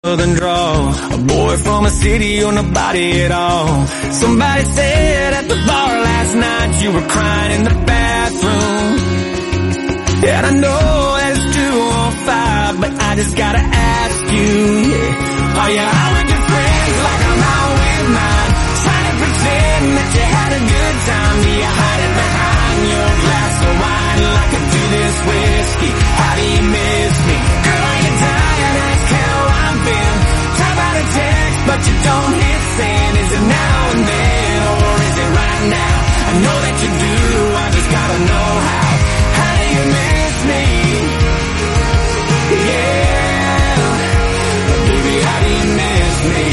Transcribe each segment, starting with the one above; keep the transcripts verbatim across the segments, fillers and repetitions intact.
southern drawl, a boy from a city or nobody at all. Somebody said at the bar last night you were crying in the bathroom. And I know that it's two on five, but I just gotta ask you, yeah. Are you out with your friends like I'm out with mine? Trying to pretend that you had a good time. Do you hide it behind your glass of wine like I do this whiskey? How do you miss me? Girl, are you tired? Ask how I've been. Try about a text, but you don't hit send. Is it now and then, or is it right now? I know that you do, I just gotta know how. How do you miss me? Yeah, baby, how do you miss me?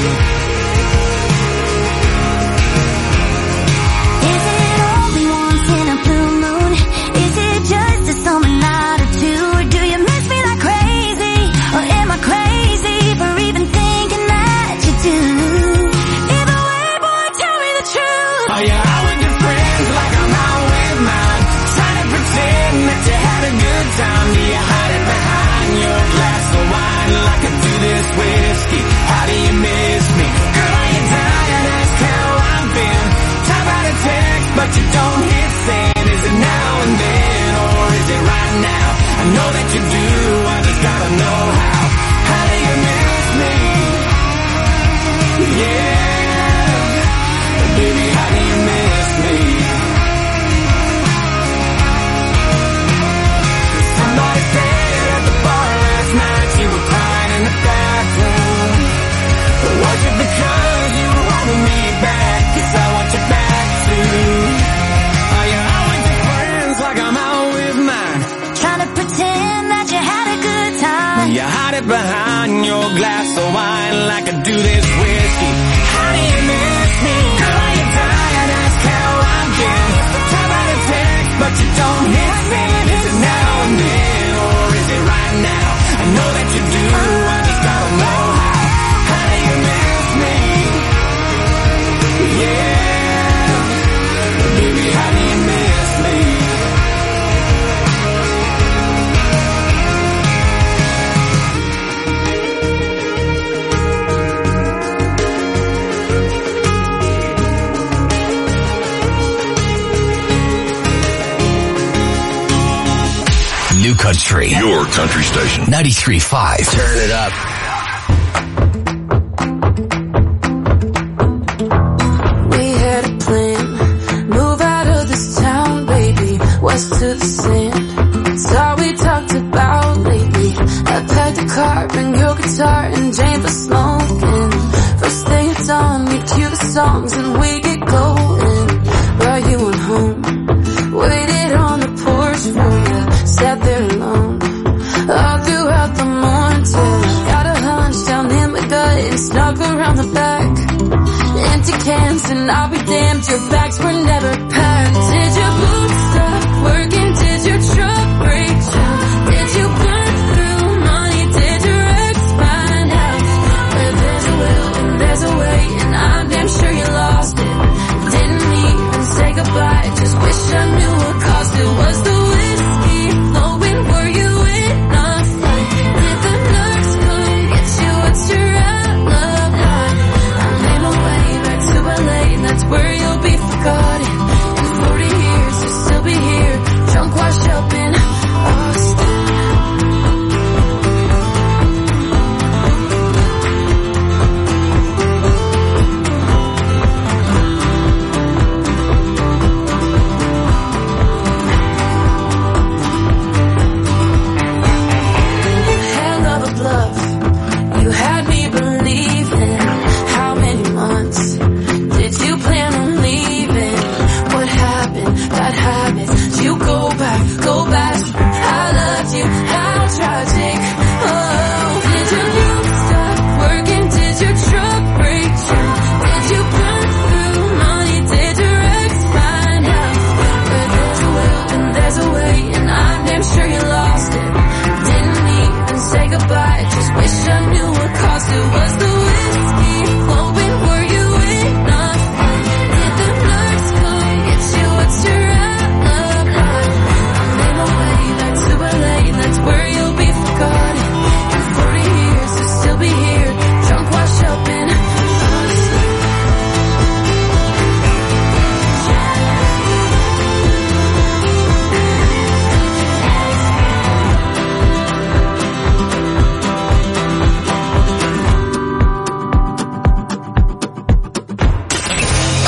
Is it only once in a blue moon? Is it just a summer night or two? Or do you miss me like crazy? Or am I crazy for even thinking that you do? Either way, boy, tell me the truth. Are you out with your friends like I'm out with mine? Trying to pretend that you had a good time. Do you hide it behind your glass of wine like I do this whiskey? How do you miss me? Girl, are you tired? Ask how I've been. Try about a text, but you don't hit send. Is it now and then, or is it right now? I know that you do, I just gotta know how. How do you miss me? Yeah, baby, how do you miss me? Somebody said at the bar last night you were crying in the bathroom. But was it because you were wanting me back? 'Cause I want you back too. Are you out with your friends like I'm out with mine? Trying to pretend that you had a good time. You hide it behind your glass of wine like I do this whiskey. How do you miss me? Girl, are you tired? Ask how I've been. Try about a text, but you don't hit send. Is it now and then, or is it right now? I know that you do, I just gotta know how. How do you miss me? Yeah, baby, how do you miss me? New Country. Your country station. ninety-three point five. Turn it up. We had a plan. Move out of this town, baby. West to the sand. It's all we talked about lately. I packed a car, bring your guitar, and Jane for smoking. First thing it's on, we cue the songs and we get going. Brought you on home. Waited on the porch for you. Sat there alone. All throughout the morning till I got a hunch down in my gut and snuck around the back. Empty cans and I'll be damned, your bags were never packed. Did your boots stop working? Did your truck break down? Did you burn through money? Did your ex find out? Where there's a will and there's a way, and I'm damn sure you lost it. Didn't even say goodbye, just wish I knew what caused it. Was the whiskey flowing? Were you in a fight? Did the nurse come get you? What's your alibi? I made my way back to L A, and that's where you'll be forgotten. And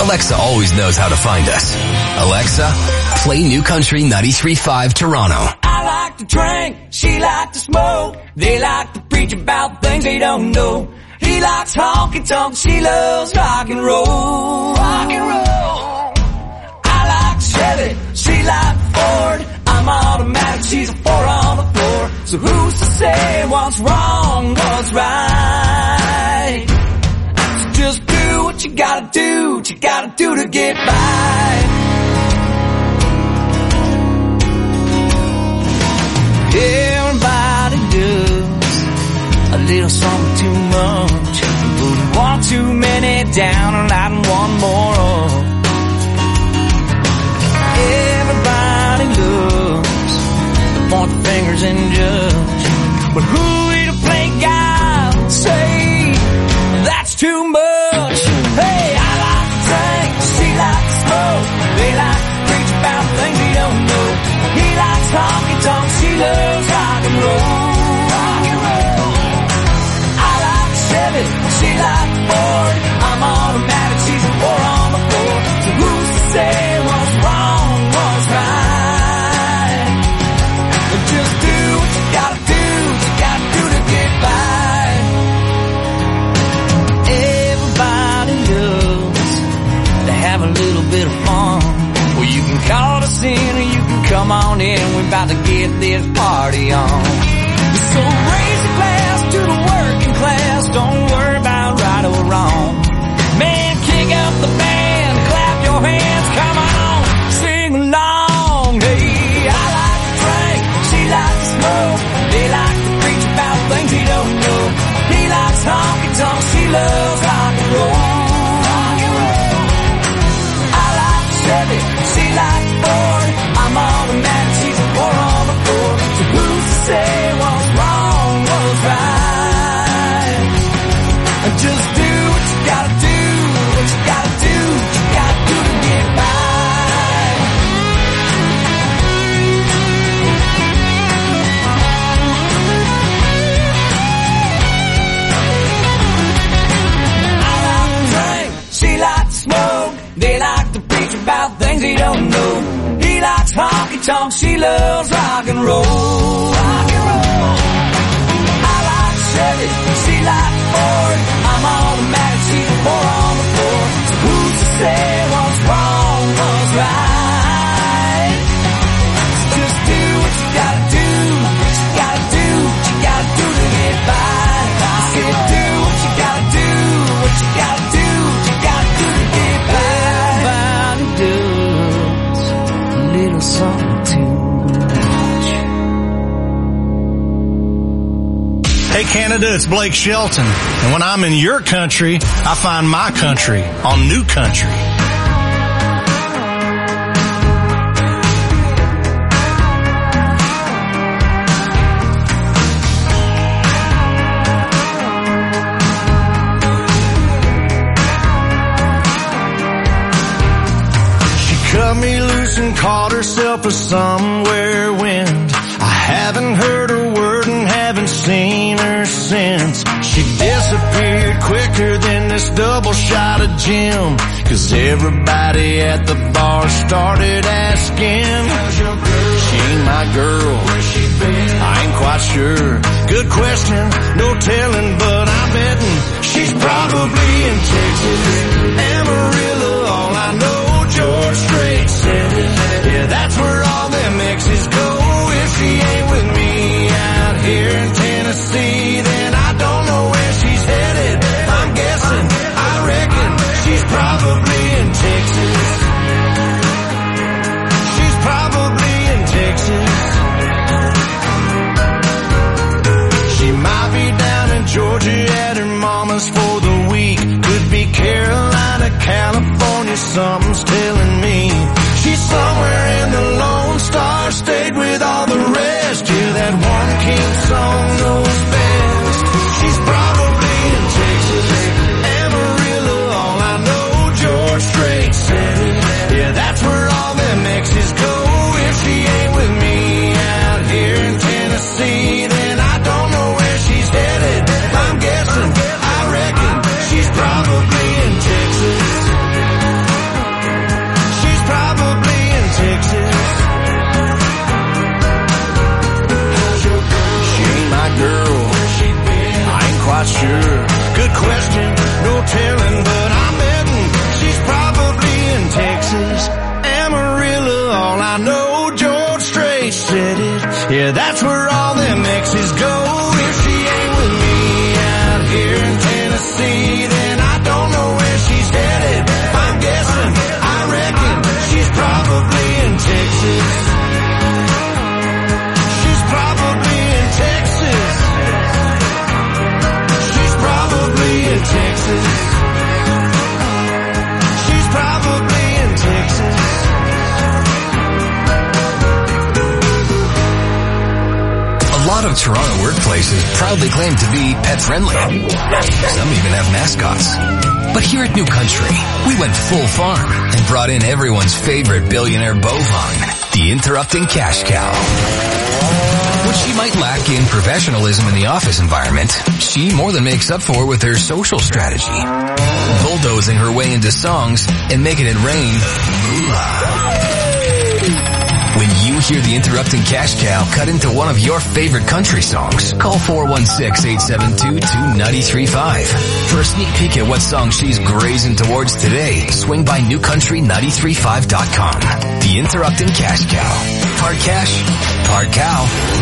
Alexa always knows how to find us. Alexa, play New Country ninety-three point five Toronto. I like to drink, she like to smoke. They like to preach about things they don't know. He likes honky-tonk, she loves rock and roll. Rock and roll. I like Chevy, she like Ford. I'm automatic, she's a four on the floor. So who's to say what's wrong, what's right? So just do what you gotta do, what you gotta do to get by. Everybody does a little something too much. Putting one too many down and lighting one more up. Everybody loves to point the fingers and judge. But who are we to play God and say that's too much? Hey, I like to drink, she likes to smoke. They like to preach about things they don't know. He likes honky-tonk, she loves rock and roll. Rock and roll. I like Chevy, she likes Ford. I'm automatic, she's a four on the floor. So who's to say what's wrong, what's right? But just do what you gotta do, what you gotta do to get by. Everybody loves to have a little bit of fun. Well, you can call us in or you can come on in. We're about to get this party on. So raise a glass to the working class. Don't worry about right or wrong. Man, kick up the band, clap your hands, come on, sing along. Hey, I like to drink, she likes to smoke. They like to preach about things he don't know. He likes honky-tonk, she loves rock and roll. Rock and roll. I like Chevy, she likes Ford. I'm automatic, she's a four on the floor. So who's to say what's wrong, what's right? Just do what you gotta do, what you gotta do, what you gotta do to get by. I like to drink, she likes to smoke. They like to preach about things they don't know. He likes honky-tonk, she loves rock and roll. Rock and roll. I like Chevy, she likes Ford. I'm automatic, she's a four on the floor. So who's to say what's wrong, what's right? So just do what you gotta do, what you gotta do, what you gotta do to get by. I said do what you gotta do, what you gotta do, what you gotta do to get by. Everybody does a little something too much. Hey Canada, it's Blake Shelton. And when I'm in your country, I find my country on New Country. She cut me loose and caught herself a somewhere wind. I haven't heard a word and haven't seen her since. She disappeared quicker than this double shot of gin. Cause everybody at the bar started asking, she ain't my girl, where's she been? I ain't quite sure. Good question, no telling, but I'm betting she's probably in Texas. Amarillo, all I know, George Strait said it. Yeah, that's where all them exes go. If she ain't with me out here in Tennessee, then I don't know where she's headed. I'm guessing, I reckon she's probably in Texas. She's probably in Texas. She might be down in Georgia at her mama's for the week. Could be Carolina, California, something's telling me. She's somewhere in the Lone Star State with all the rest. Yeah, that one king song knows best. She's probably in Texas. Amarillo, all I know, George Strait said it. Yeah, that's where all them exes go. If she ain't with me out here in Tennessee, then I don't know where she's headed. I'm guessing, I reckon she's probably in Texas. sure. Good question, no telling, but I'm betting she's probably in Texas. Amarillo, all I know, George Strait said it. Yeah, that's where all them exes go. If she ain't with me out here in Tennessee, then I don't know where she's headed. If I'm guessing, I reckon she's probably in Texas. She's probably in Texas. She's probably in Texas. She's probably in Texas. A lot of Toronto workplaces proudly claim to be pet-friendly. Some even have mascots. But here at New Country, we went full farm and brought in everyone's favorite billionaire bovine, the interrupting cash cow. What she might lack in professionalism in the office environment, she more than makes up for with her social strategy. Bulldozing her way into songs and making it rain moolah. When you hear the interrupting cash cow cut into one of your favorite country songs, call four one six, eight seven two, two nine three five. For a sneak peek at what song she's grazing towards today, swing by new country nine three five dot com. The interrupting cash cow. Part cash, part cow,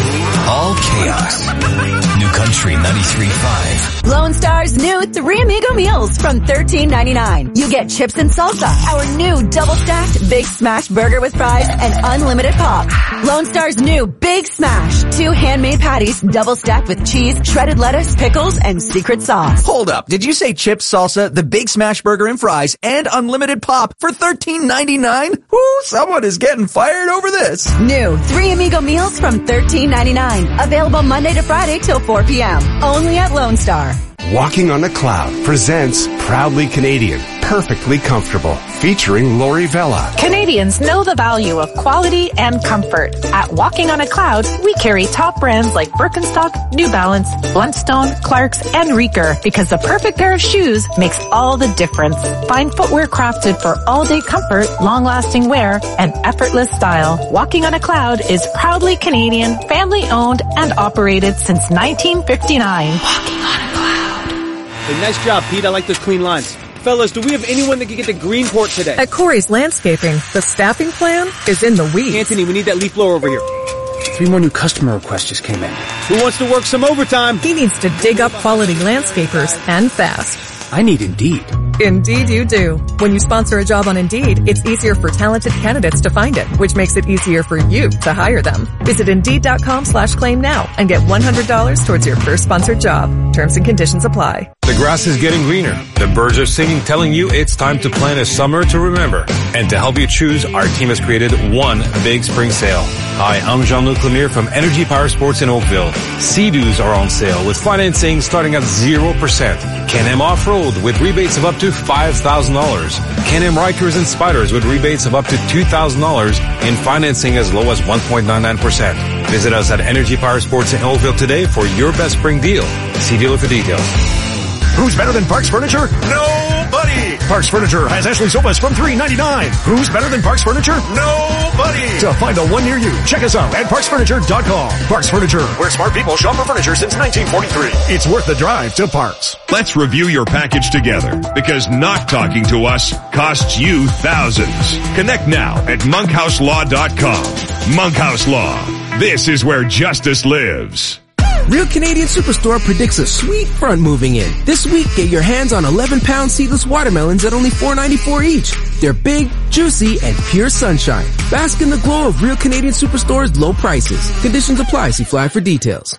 all chaos. New Country ninety-three point five. Lone Star's new Three Amigo meals from thirteen ninety-nine. You get chips and salsa, our new double-stacked Big Smash burger with fries and unlimited pop. Lone Star's new Big Smash, two handmade patties double-stacked with cheese, shredded lettuce, pickles, and secret sauce. Hold up. Did you say chips, salsa, the Big Smash burger and fries, and unlimited pop for thirteen ninety-nine? Whoo, someone is getting fired over this. New Three Amigo meals from thirteen ninety-nine. Available Monday to Friday till four p.m. Only at Lone Star. Walking on a Cloud presents Proudly Canadian, Perfectly Comfortable, featuring Lori Vella. Canadians know the value of quality and comfort. At Walking on a Cloud, we carry top brands like Birkenstock, New Balance, Bluntstone, Clarks, and Reeker because the perfect pair of shoes makes all the difference. Find footwear crafted for all-day comfort, long-lasting wear, and effortless style. Walking on a Cloud is proudly Canadian, family-owned, and operated since nineteen fifty-nine. Walking on a Cloud. Hey, nice job, Pete. I like those clean lines. Fellas, do we have anyone that can get to Greenport today? At Corey's Landscaping, the staffing plan is in the weeds. Anthony, we need that leaf blower over here. Three more new customer requests just came in. Who wants to work some overtime? He needs to dig up quality landscapers, and fast. I need Indeed. Indeed you do. When you sponsor a job on Indeed, it's easier for talented candidates to find it, which makes it easier for you to hire them. Visit Indeed.com slash claim now and get one hundred dollars towards your first sponsored job. Terms and conditions apply. The grass is getting greener. The birds are singing, telling you it's time to plan a summer to remember. And to help you choose, our team has created one big spring sale. Hi, I'm Jean-Luc Lemire from Energy Power Sports in Oakville. Sea-Doos are on sale with financing starting at zero percent. Can-Am Off-Road with rebates of up to five thousand dollars. Can-Am Rikers and Spiders with rebates of up to two thousand dollars and financing as low as one point nine nine percent. Visit us at Energy Power Sports in Oakville today for your best spring deal. See dealer for details. Who's better than Parks Furniture? Nobody! Parks Furniture has Ashley sofas from three ninety-nine. Who's better than Parks Furniture? Nobody! To find the one near you, check us out at parks furniture dot com. Parks Furniture, where smart people shop for furniture since nineteen forty-three. It's worth the drive to Parks. Let's review your package together, because not talking to us costs you thousands. Connect now at monkhouse law dot com. Monkhouse Law. This is where justice lives. Real Canadian Superstore predicts a sweet front moving in. This week, get your hands on eleven pound seedless watermelons at only four ninety-four each. They're big, juicy, and pure sunshine. Bask in the glow of Real Canadian Superstore's low prices. Conditions apply. See flyer for details.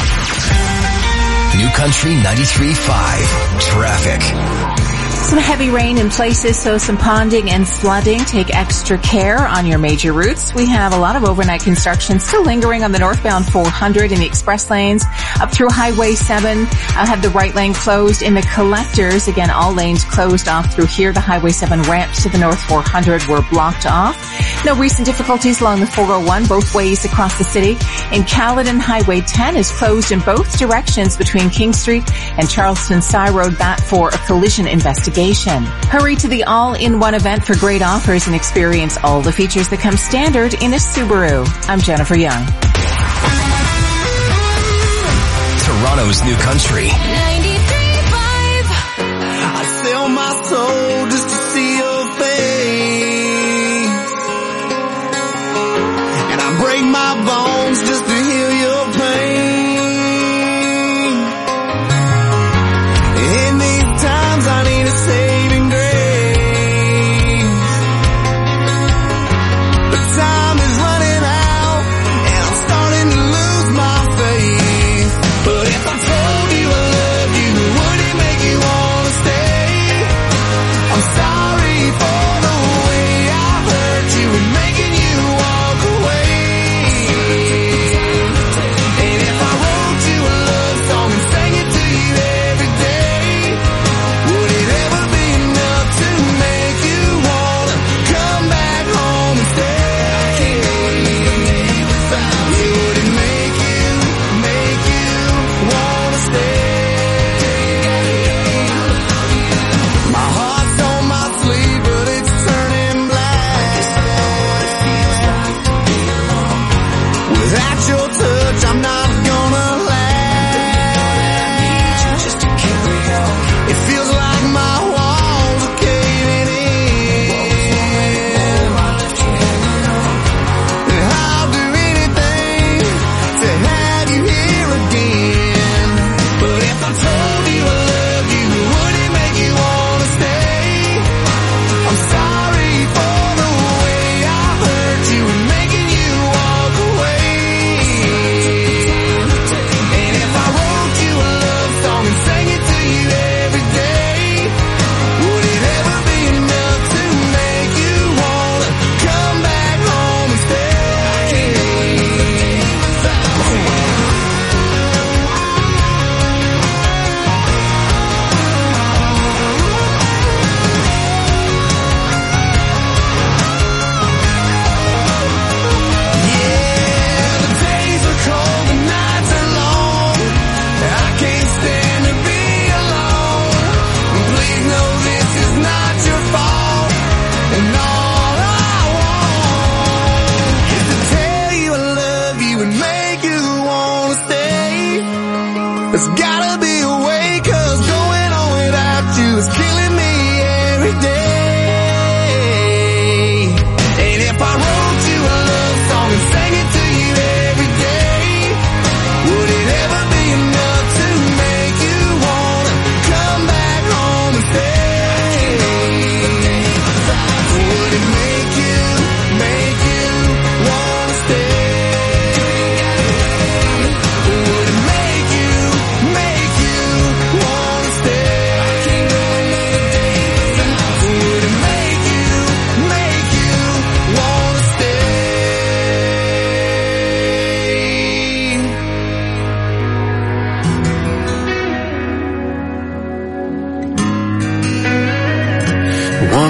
New Country ninety-three point five. Traffic. Some heavy rain in places, so some ponding and flooding. Take extra care on your major routes. We have a lot of overnight construction still lingering on the northbound four hundred in the express lanes up through Highway seven. I'll have the right lane closed in the collectors. Again, all lanes closed off through here. The Highway seven ramps to the north four hundred were blocked off. No recent difficulties along the four oh one both ways across the city. In Caledon, Highway ten is closed in both directions between King Street and Charleston Side Road. That for a collision investigation. Hurry to the all-in-one event for great offers and experience all the features that come standard in a Subaru. I'm Jennifer Young. Toronto's New Country.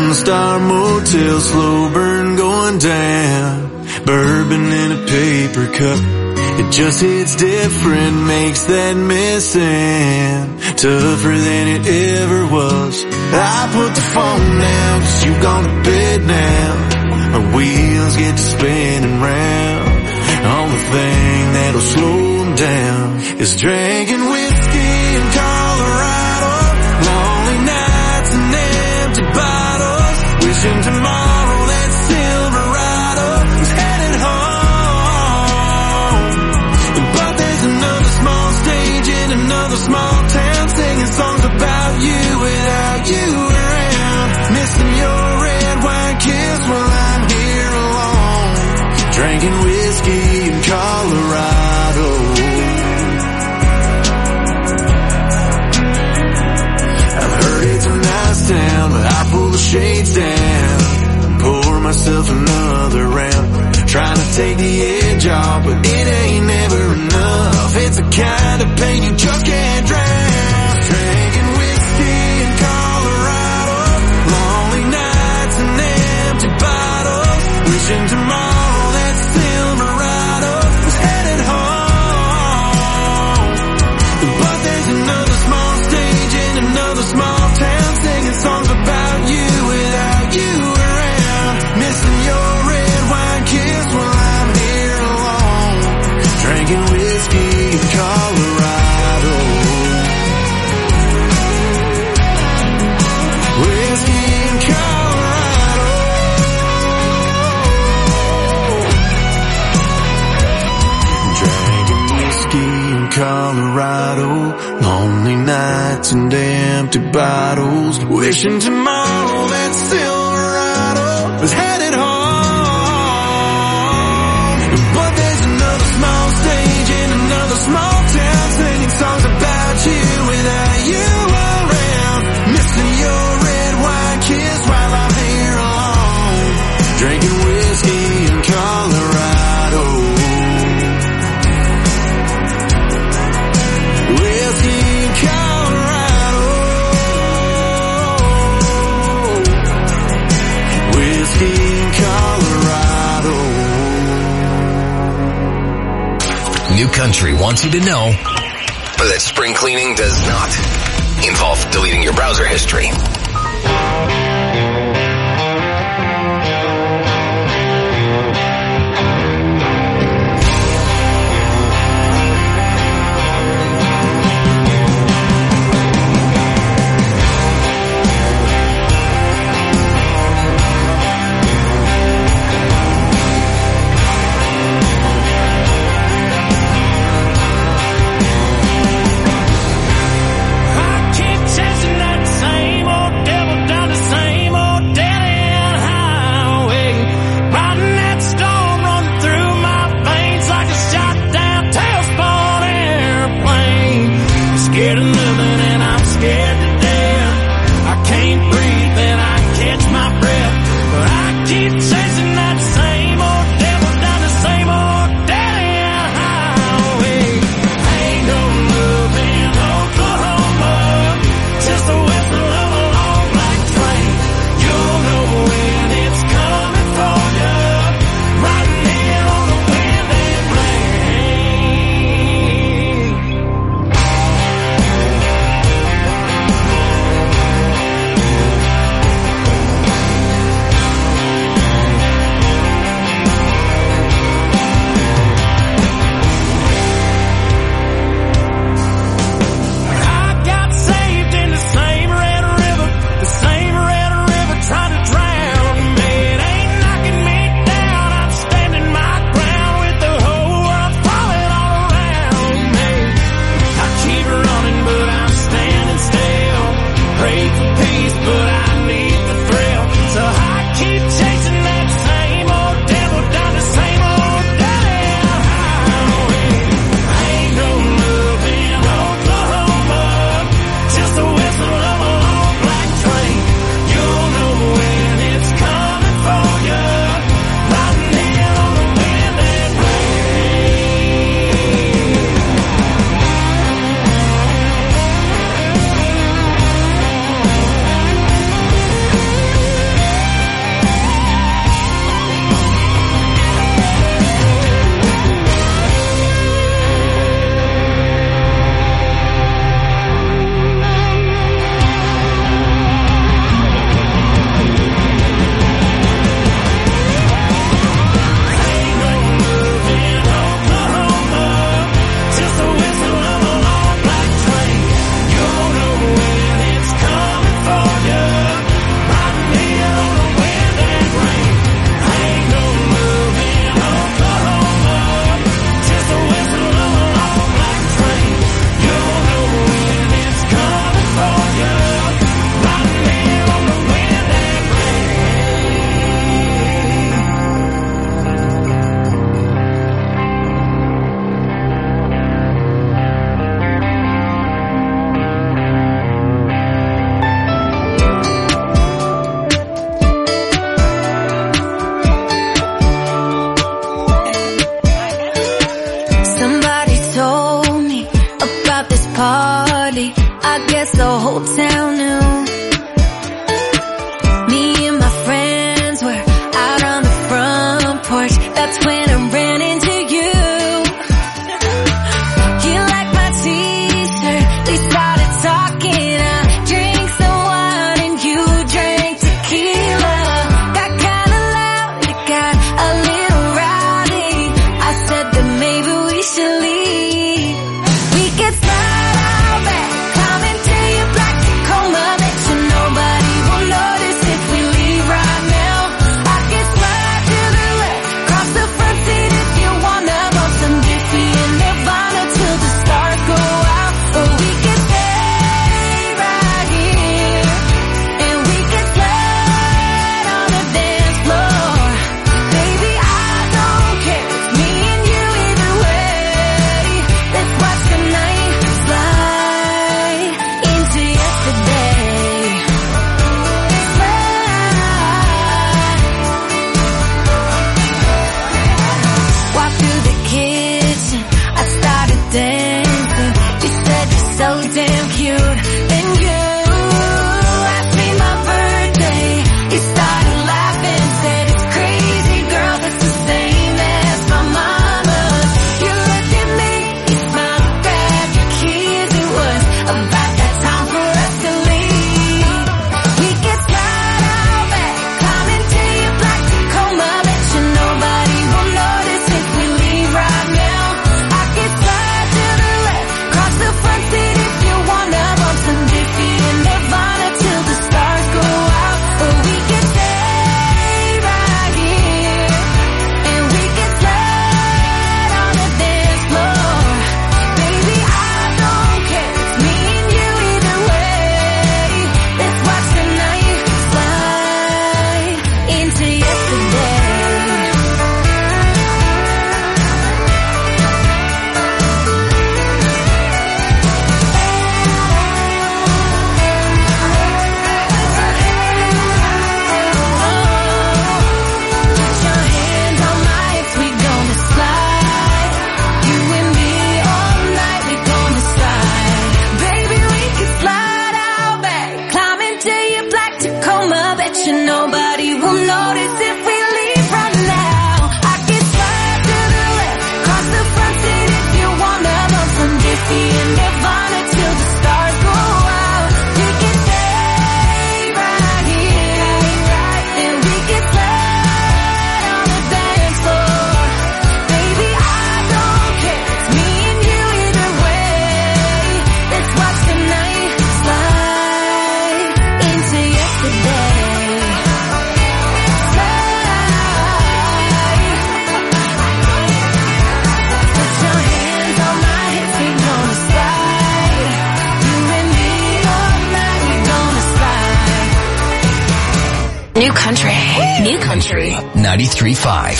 Lone Star Motel, slow burn going down. Bourbon in a paper cup, it just hits different, makes that missing tougher than it ever was. I put the phone down, cause you gone to bed now. My wheels get to spinning round. Only thing that'll slow them down is drinking whiskey in Colorado. Lonely nights and empty bottles, wishing tomorrow that Silverado was headed home. But there's another small stage in another small town, singing songs about you without you around. Missing your red wine kiss while I'm here alone, drinking whiskey in Colorado. I've heard it's a nice town, but I pull the shades down, pour myself another round, trying to take the edge off, but it ain't never enough. It's the kind of pain you just can't drown. Drinking whiskey in Colorado, lonely nights and empty bottles, wishing tomorrow that Silverado was headed home. But there's another small stage in another small town, singing songs about you without you around. Missing your red wine kiss while I'm here alone, drinking whiskey in Colorado. Whiskey in Colorado. Drinking whiskey in Colorado, lonely nights and empty bottles, wishing tomorrow that Silverado was headed home. But there's another small stage in another small town, singing songs about you without you around. Missing your red wine kiss while I'm here alone, drinking whiskey in Colorado. Whiskey in Colorado. Whiskey in Colorado. New Country wants you to know that spring cleaning does not involve deleting your browser history. I keep chasing that same old devil down the same whole town knew. Me and my friends were out on the front porch. That's when I ran into you. You liked my t-shirt. We started talking. I drank some wine and you drank tequila. Got kinda loud, it got a little rowdy. I said that maybe we should leave. We could slide out back, climb into your black Tacoma. Bet you nobody will notice if we leave right now. I can slide to the left, cross the front seat if you wanna. Bump some Diffie and Nirvana till the stars go out. Or we could stay right here, and we could slide on the dance floor. Baby, I don't care, it's me and you either way. Let's watch the night slide into yesterday. Slide. Walk through the kitchen, I started dancing. You said you're so damn cute. Then you asked me my birthday. You started laughing, said it's crazy, girl, that's the same as my mama's. You looked at me, you smiled, grabbed your keys. It was about that time for us to leave. We could slide out back, climb into your black Tacoma. Bet you nobody will notice if we leave right now. I could slide to the left, cross the front seat if you wanna. Bump some Diffie and Nirvana till the stars go out. Or we could stay right here, and we could slide on the dance floor. Baby, I don't care, it's me and you either way. Let's watch the night slide into yesterday. Put your hands on my hips, we gonna slide. You and me all night, we gonna slide. Baby, we can slide out back, climb into your black Tacoma. Bet you nobody will notice if we leave right now. I can slide to the left, cross the front seat if you wanna. Bump some Diffie and Nirvana till the stars go out. We can stay right here, and we can slide on the dance floor. Baby, I don't care, it's me and you either way. Let's watch the night slide into yesterday. Slide. Put your hands on my hips, we gonna slide. You and me all night, we gonna slide. New country. New country. ninety-three point five.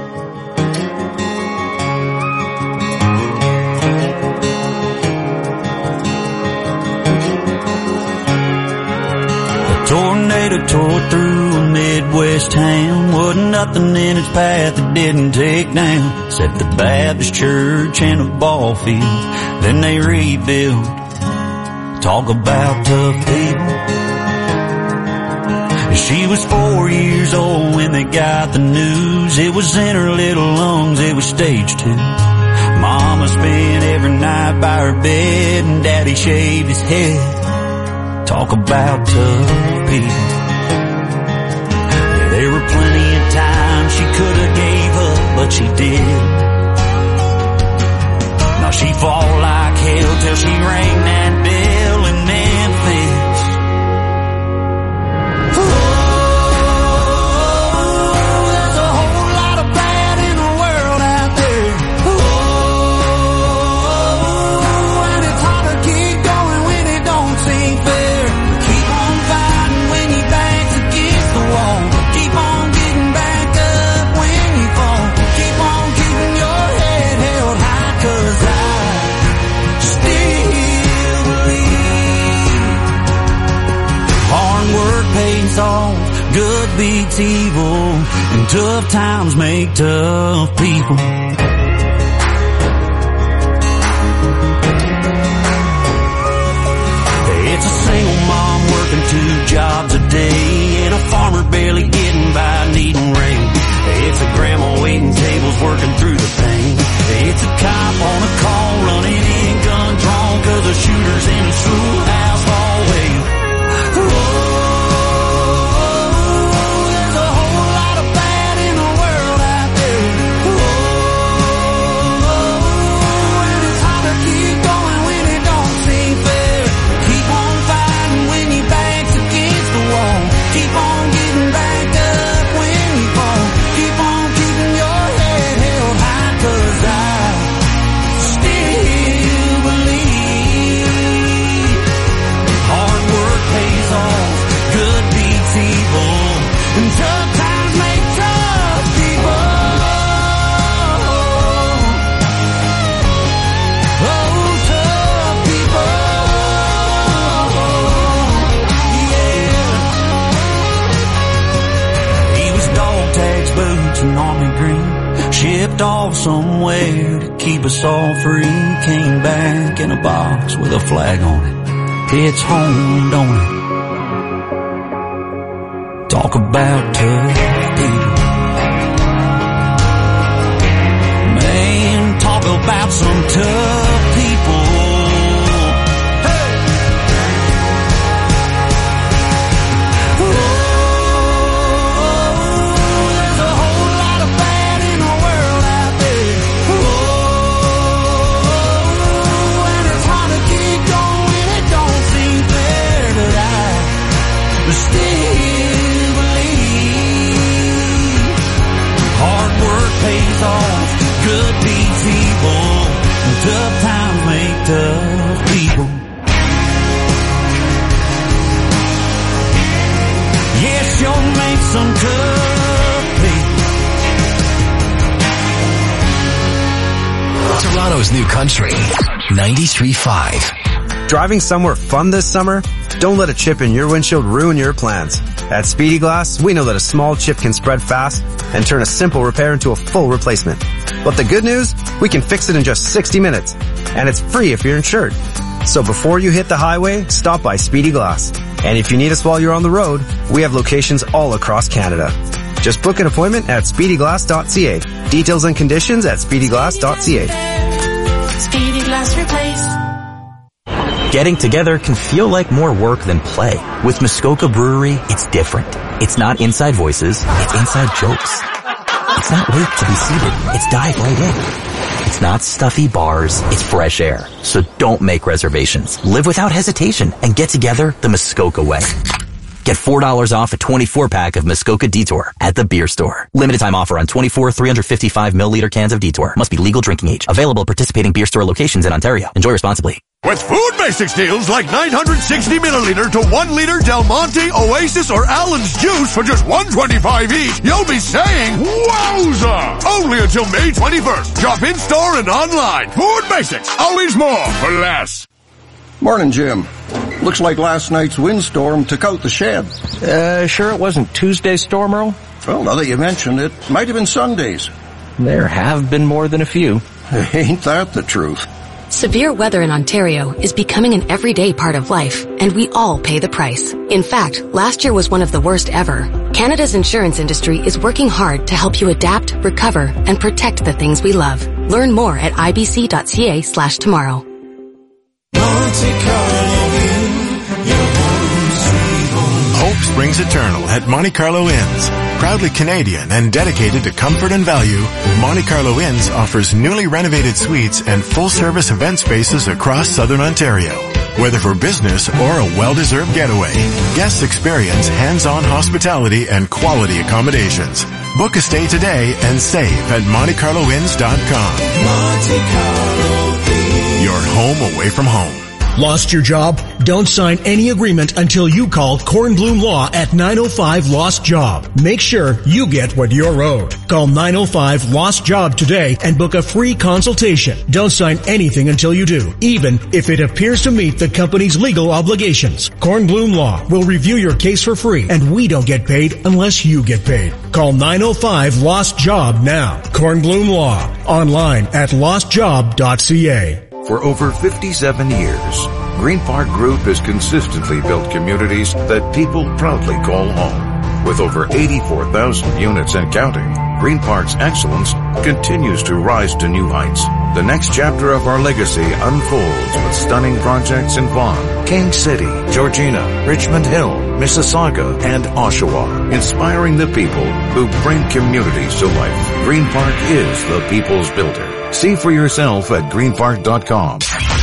Tornado tore through a Midwest town. Wasn't nothing in its path that didn't take down, except the Baptist church and a ball field. Then they rebuilt. Talk about tough people. She was four years old when they got the news. It was in her little lungs, it was stage two. Mama spent every night by her bed, and Daddy shaved his head. Talk about tough people. Yeah, there were plenty of times she could have gave up, but she did. Now she fought like hell till she rang that bell in Memphis. Oh, there's a whole lot of bad in the world out there. Oh, and it's hard to keep going when it don't seem fair. Keep on fighting when your back's against the wall. Keep on getting back up when you fall. Keep on keeping your head held high, 'cause I still believe hard work pays off, good beats evil, and tough times make tough people. It's a single It's an army green, shipped off somewhere to keep us all free. Came back in a box with a flag on it. It's home, don't it? Talk about tough people. Man, talk about some tough people. Pays off, good beats evil, and tough times make tough people. Yes, you'll make some tough people. Toronto's new country, ninety-three point five. Driving somewhere fun this summer? Don't let a chip in your windshield ruin your plans. At Speedy Glass, we know that a small chip can spread fast and turn a simple repair into a full replacement. But the good news? We can fix it in just sixty minutes. And it's free if you're insured. So before you hit the highway, stop by Speedy Glass. And if you need us while you're on the road, we have locations all across Canada. Just book an appointment at speedy glass dot c a. Details and conditions at speedy glass dot c a. Speedy Glass Replace. Getting together can feel like more work than play. With Muskoka Brewery, it's different. It's not inside voices, it's inside jokes. It's not wait to be seated, it's dive right in. It's not stuffy bars, it's fresh air. So don't make reservations. Live without hesitation and get together the Muskoka way. Get four dollars off a twenty-four pack of Muskoka Detour at the beer store. Limited time offer on twenty-four three hundred fifty-five milliliter cans of Detour. Must be legal drinking age. Available at participating beer store locations in Ontario. Enjoy responsibly. With Food Basics deals like nine hundred sixty milliliter to one liter Del Monte, Oasis, or Allen's juice for just one twenty-five each, you'll be saying, wowza! Only until May twenty-first. Shop in-store and online. Food Basics. Always more for less. Morning, Jim. Looks like last night's windstorm took out the shed. Uh, sure it wasn't Tuesday's storm, Earl? Well, now that you mentioned it, might have been Sunday's. There have been more than a few. Ain't that the truth? Severe weather in Ontario is becoming an everyday part of life, and we all pay the price. In fact, last year was one of the worst ever. Canada's insurance industry is working hard to help you adapt, recover, and protect the things we love. Learn more at ibc.ca slash tomorrow. Hope springs eternal at Monte Carlo Inns. Proudly Canadian and dedicated to comfort and value, Monte Carlo Inns offers newly renovated suites and full-service event spaces across southern Ontario. Whether for business or a well-deserved getaway, guests experience hands-on hospitality and quality accommodations. Book a stay today and save at monte carlo inns dot com. Monte Carlo Inns. Your home away from home. Lost your job? Don't sign any agreement until you call Kornblum Law at nine oh five Lost Job. Make sure you get what you're owed. Call nine oh five Lost Job today and book a free consultation. Don't sign anything until you do, even if it appears to meet the company's legal obligations. Kornblum Law will review your case for free, and we don't get paid unless you get paid. Call nine oh five Lost Job now. Kornblum Law. Online at lost job dot c a. For over fifty-seven years, Green Park Group has consistently built communities that people proudly call home. With over eighty-four thousand units and counting, Green Park's excellence continues to rise to new heights. The next chapter of our legacy unfolds with stunning projects in Vaughan, King City, Georgina, Richmond Hill, Mississauga, and Oshawa, inspiring the people who bring communities to life. Green Park is the people's builder. See for yourself at green park dot com.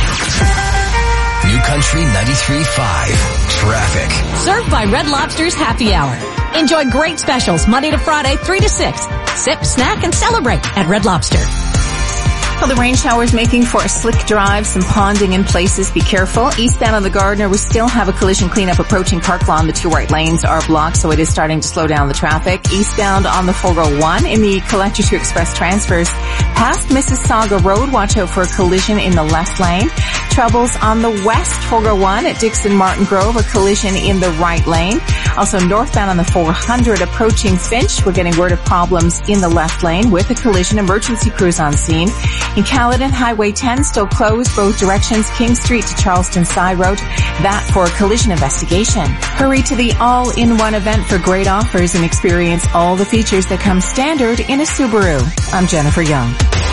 New Country ninety-three point five. Traffic. Served by Red Lobster's Happy Hour. Enjoy great specials Monday to Friday, three to six. Sip, snack, and celebrate at Red Lobster. Well, the rain showers making for a slick drive, some ponding in places. Be careful. Eastbound on the Gardiner, we still have a collision cleanup approaching Park Lawn. The two right lanes are blocked, so it is starting to slow down the traffic. Eastbound on the four oh one in the Collector to Express transfers past Mississauga Road. Watch out for a collision in the left lane. Troubles on the west four oh one at Dixon Martin Grove, a collision in the right lane. Also northbound on the four hundred approaching Finch, we're getting word of problems in the left lane with a collision. Emergency crews on scene. In Caledon, Highway ten still closed both directions, King Street to Charleston Side Road. That for a collision investigation. Hurry to the all-in-one event for great offers and experience all the features that come standard in a Subaru. I'm Jennifer Young.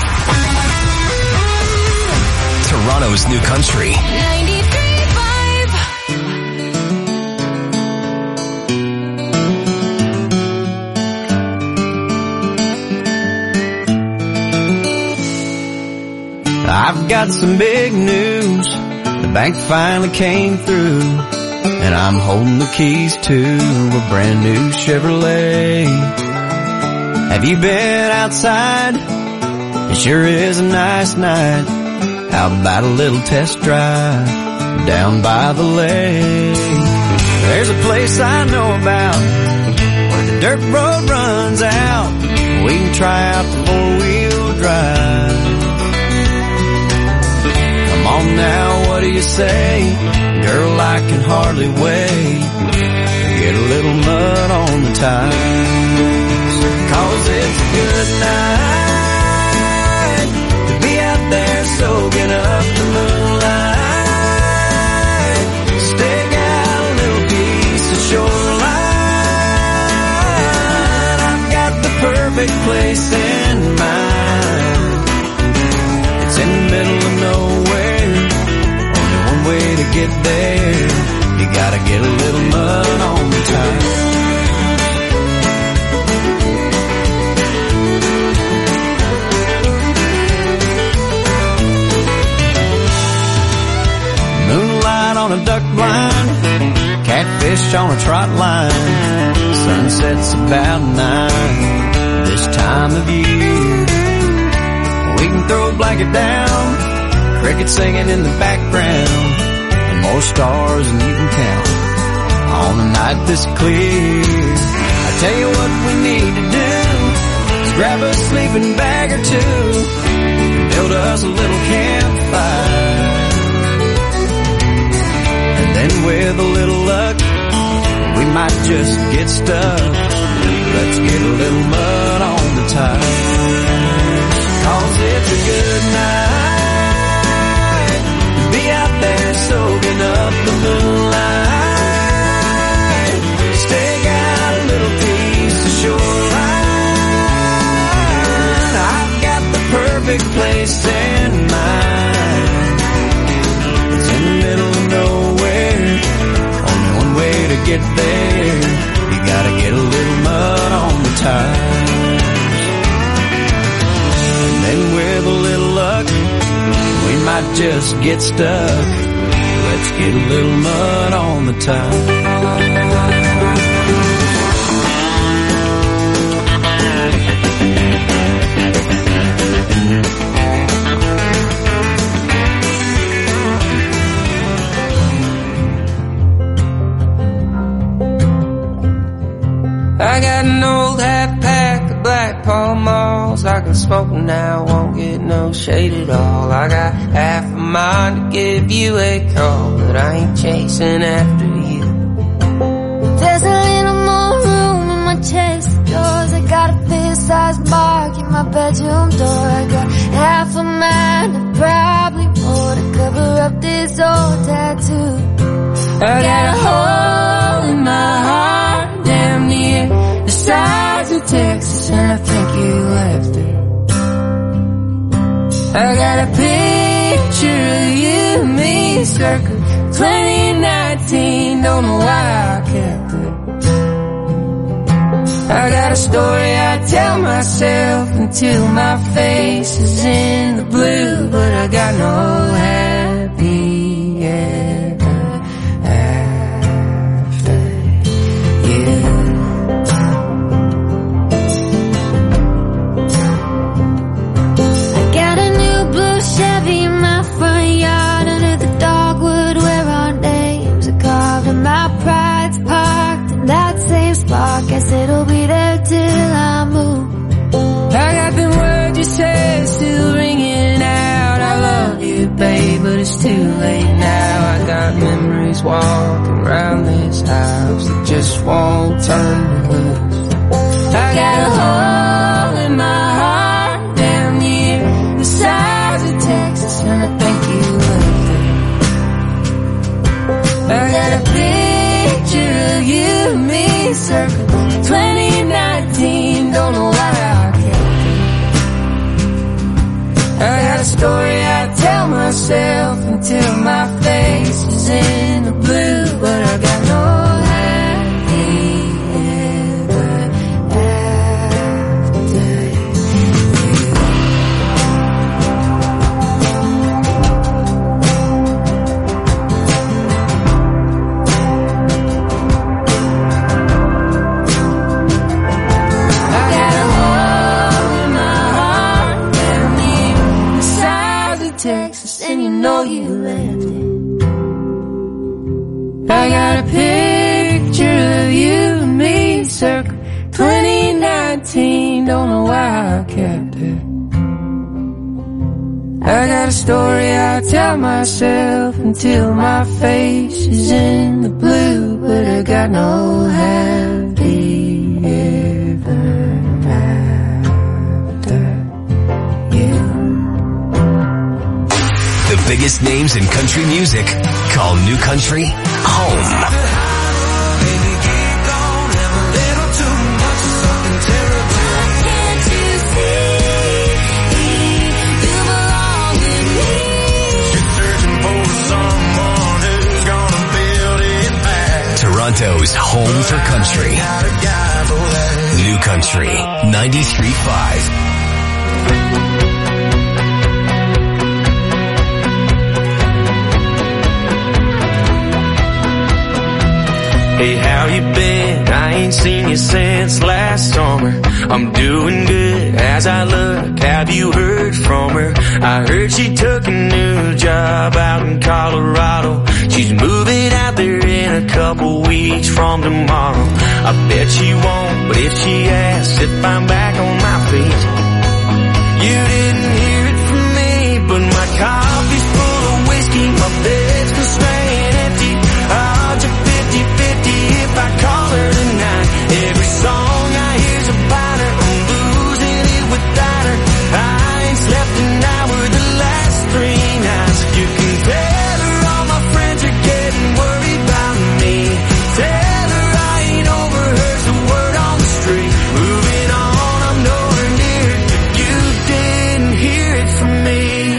Toronto's new country. ninety-three point five. I've got some big news. The bank finally came through, and I'm holding the keys to a brand new Chevrolet. Have you been outside? It sure is a nice night. How about a little test drive down by the lake? There's a place I know about where the dirt road runs out. We can try out the four-wheel drive. Come on now, what do you say? Girl, I can hardly wait to get a little mud on the tires. Cause it's a good night to be out there soaking up the moonlight. Stick out a little piece of shoreline. I've got the perfect place in mind. It's in the middle of nowhere. Only one way to get there. You gotta get a little mud on the tires. Moonlight on a duck blind, catfish on a trot line. Sunset's about nine this time of year. We can throw a blanket down, crickets singing in the background, and more stars than you can count on a night this clear. I tell you what we need to do is grab a sleeping bag or two and build us a little campfire. And with a little luck, we might just get stuck. Let's get a little mud on the tires. Cause it's a good night to be out there soaking up the moonlight. Stick out a little piece of shoreline. I've got the perfect place in mind. It's in the middle of nowhere. Only one way to get there. You gotta get a little mud on the tires. And then with a little luck, we might just get stuck. Let's get a little mud on the tires. I got an old half pack of Black Pall Malls. I can smoke them now, won't get no shade at all. I got half a mind to give you a call, but I ain't chasing after you. There's a little more room in my chest of drawers. I got a fist-sized mark in my bedroom door. I got half a mind and probably more to cover up this old tattoo. I got a hole in my heart damn near the size of Texas, and I think you left it. I got a picture of you and me circa twenty nineteen, don't know why I kept it. I got a story I tell myself until my face is in the blue, but I got no happy ever after you. I got a new blue Chevy in my front yard under the dogwood where our names are carved and my pride's parked in that same spot. Guess it'll be there till I move. I got them words you said still ringing out. I love you, babe, but it's too late now. I got memories walking around this house that just won't turn me loose. I got a hole in my heart down near the sides of Texas, and I think you left it. I got a picture of you and me circa twenty nineteen, don't know why I kept it. I got a story I tell myself until my face is in the blue, but I got no I got a picture of you and me circa twenty nineteen, don't know why I kept it. I got a story I tell myself until my face is in the blue, but I got no happy ever after you. The biggest names in country music call New Country home. Toronto's home for country. New Country ninety-three point five. Hey, how you been? I ain't seen you since last summer. I'm doing good as I look. Have you heard from her? I heard she took a new job out in Colorado. She's moving out there in a couple weeks from tomorrow. I bet she won't, but if she asks if I'm back on my feet, you didn't hear it from me, but my coffee's full of whiskey, my bed's been staying empty. Odds are fifty fifty if I call her tonight. Every song I hear's about her, I'm losing it without her. I ain't slept an hour the last three nights. You can tell her all my friends are getting worried about me. Tell her I ain't overheard the word on the street. Moving on, I'm nowhere near it, but you didn't hear it from me.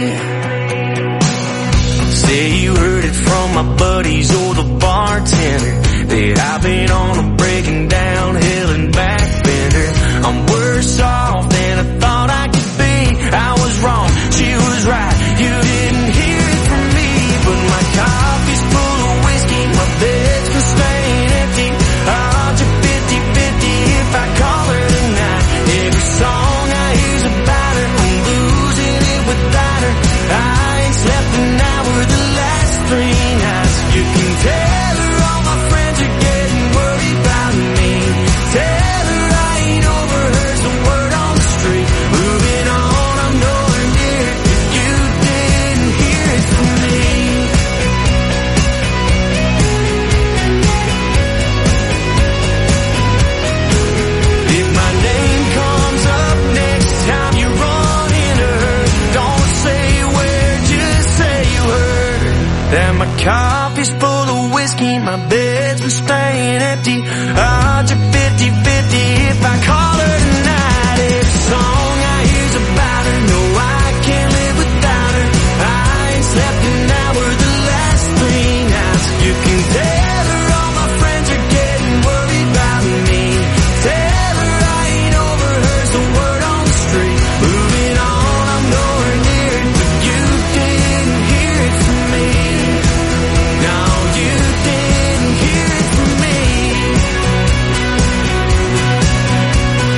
Say you heard it from my buddies or the bartender that I've been on a breaking down hill and back bender. I'm worse off than I thought I could be. I was wrong, she was right. You didn't hear it from me, but my coffee's full of whiskey, my bed's been staying empty. Odds are fifty fifty if I call her tonight. Every song I hear's about her, I'm losing it without her. I ain't slept an hour the last three nights. You can tell her all my friends are getting worried about me. Tell her I ain't overheard the word on the street. Moving on, I'm nowhere near it, but you didn't hear it from me. If my name comes up next time you run into her, don't say where, just say you heard her. That my coffee's full of whiskey, my bed's been staying empty. Odds are fifty fifty if I call her tonight. Every song I hear's about her, no I can't live without her. I ain't slept an hour the last three nights. You can tell her all my friends are getting worried about me. Tell her I ain't overheard the word on the street. Moving on, I'm nowhere near it, but you didn't hear it from me. No, you didn't hear it from me.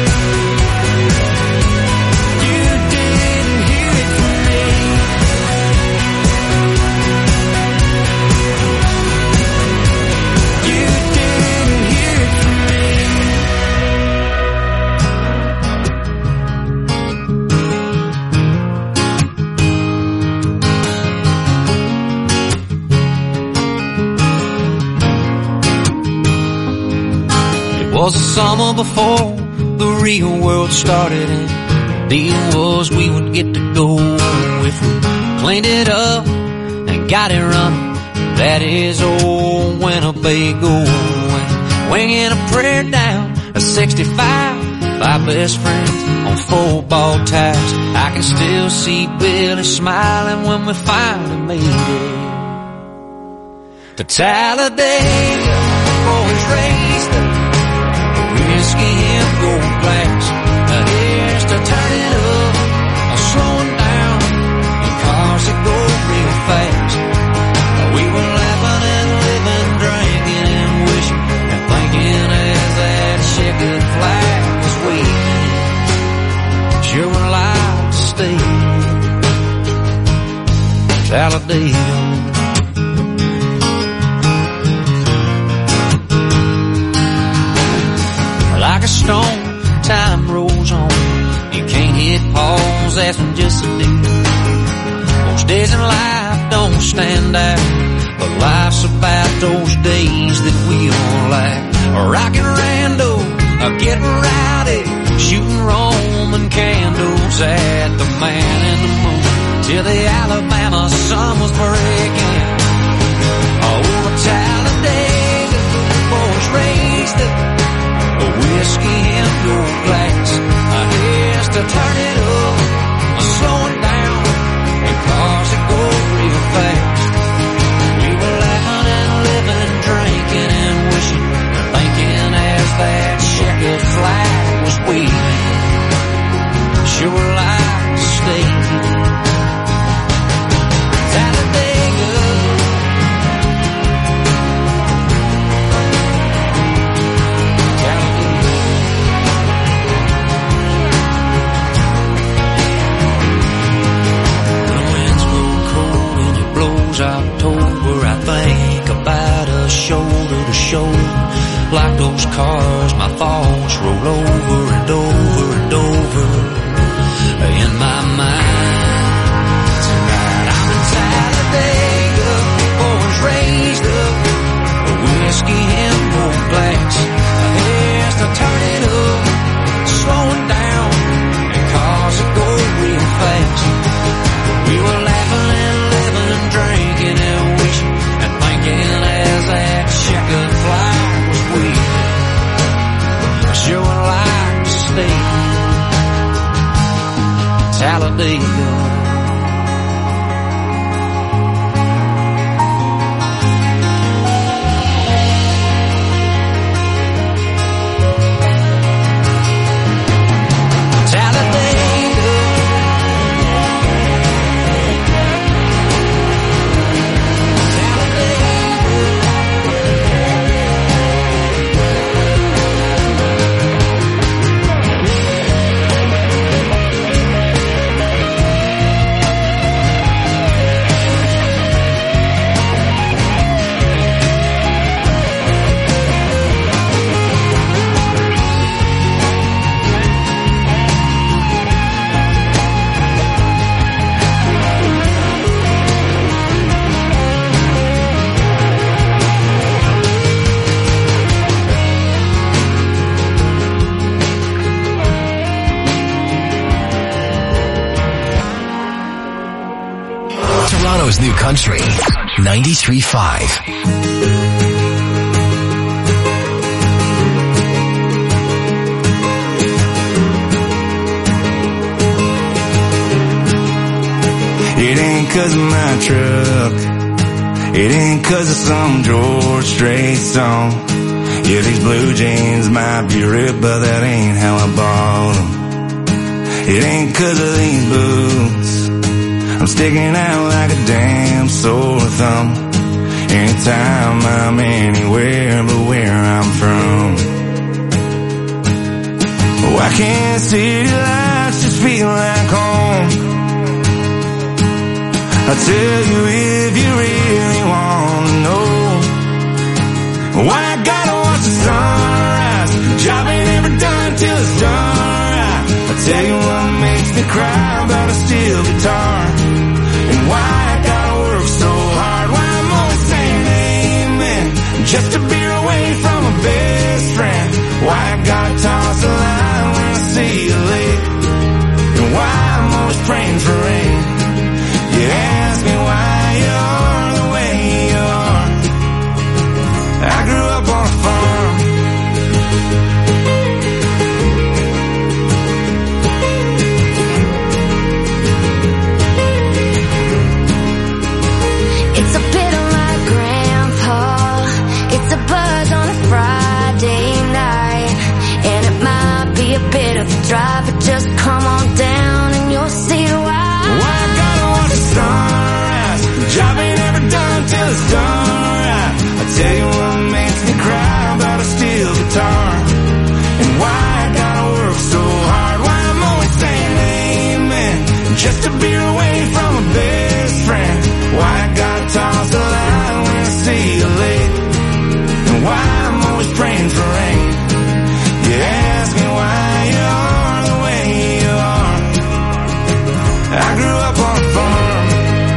Was the summer before the real world started, and the deal was we would get to go if we cleaned it up and got it running. That is old Winnebago, and winging a prayer down a sixty-five, five best friends on football ties. I can still see Billy smiling when we finally made it to Talladega. Boys raised the whiskey and gold glass. Now here's to turn it up, or slowing down in cars that go real fast. We were laughing and living, drinking and wishing and thinking as that checkered flag was waving. Sure would like to stay Talladega. Like a stone, time rolls on. You can't hit pause, that's when just a day. Most days in life don't stand out, but life's about those days that we all like. Rockin' rando, getting rowdy, shooting Roman candles at the man in the moon, till the Alabama sun was breaking. Over Talladega, boys raised up a whiskey and gold glass. Here's to turn it up, slow it down, in cars that go real fast. We were laughing and living, drinking and wishing, thinking as that checkered flag was waving. Sure like to stay Talladega. October, I think about us shoulder to shoulder. Like those cars, my thoughts roll over and over and over in my mind. Tonight I'm in Talladega, boys raised up a whiskey and gold glass. Here's to turn it up, slowing down in cars that go real fast. We were laughing and living, drinking and wishing and thinking as that checkered flag was waving. I sure would like to stay Talladega. Toronto's new country, ninety-three point five. It ain't 'cause of my truck, it ain't 'cause of some George Strait song. Yeah, these blue jeans might be ripped, but that ain't how I bought them. It ain't 'cause of these boots, I'm sticking out like a damn sore thumb. Anytime I'm anywhere but where I'm from. Why can't city lights just feel like home? I'll tell you if you really want to know. Why I gotta watch the sunrise, job ain't ever done till it's done right. I'll tell you what makes me cry about a steel guitar, and why I gotta work so hard, why I'm always saying amen just to be away from a best friend. Why on a farm. It's a bit of my grandpa. It's a buzz on a Friday night. And it might be a bit of a drive, but just come on down and you'll see why. Why I gotta watch the sunrise. Job ain't ever done till it's done right. I tell you what makes me cry about a steel guitar. And why I gotta work so hard. Why I'm always saying amen just to be away from a best friend. Why I gotta toss the line when I see you late. And why I'm always praying for rain. You ask me why you are the way you are. I grew up on a farm.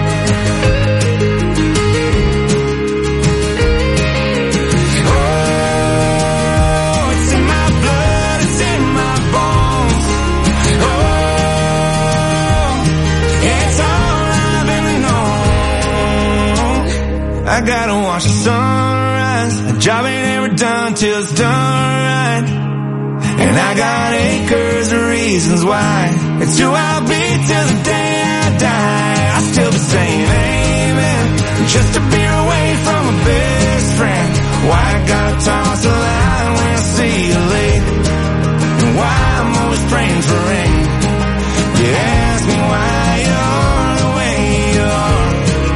Oh, it's in my blood, it's in my bones. Oh, it's all I've ever known. I gotta watch the sunrise. A job ain't ever done till it's done right. And I got acres of reasons why. It's who I'll be till the day I die. I still be saying amen just to be away from a best friend. Why I gotta toss the line when I see you late. And why I'm always praying for rain. You ask me why you're the way you are.